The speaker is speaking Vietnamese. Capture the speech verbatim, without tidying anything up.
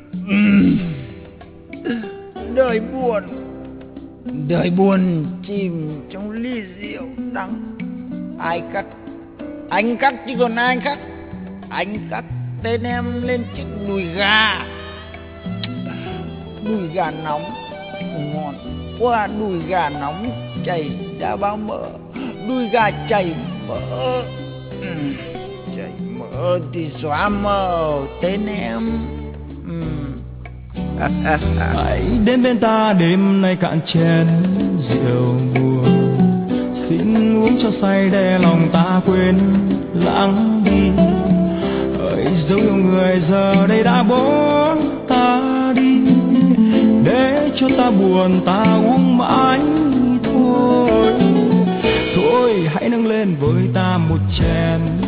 Đời buồn, đời buồn chìm trong ly rượu đắng. Ai cắt? Anh cắt chứ còn ai cắt. Anh cắt tên em lên chiếc đùi gà. Đùi gà nóng ngon qua, đùi gà nóng chảy ra bao mỡ. Đùi gà chảy mỡ, ừ, chảy mỡ thì xóa mờ tên em. ừ. Hãy đến bên ta đêm nay cạn chén rượu buồn, xin uống cho say để lòng ta quên lãng đi. Hỡi dấu yêu người giờ đây đã bỏ ta đi, để cho ta buồn ta uống mãi thôi. Thôi hãy nâng lên với ta một chén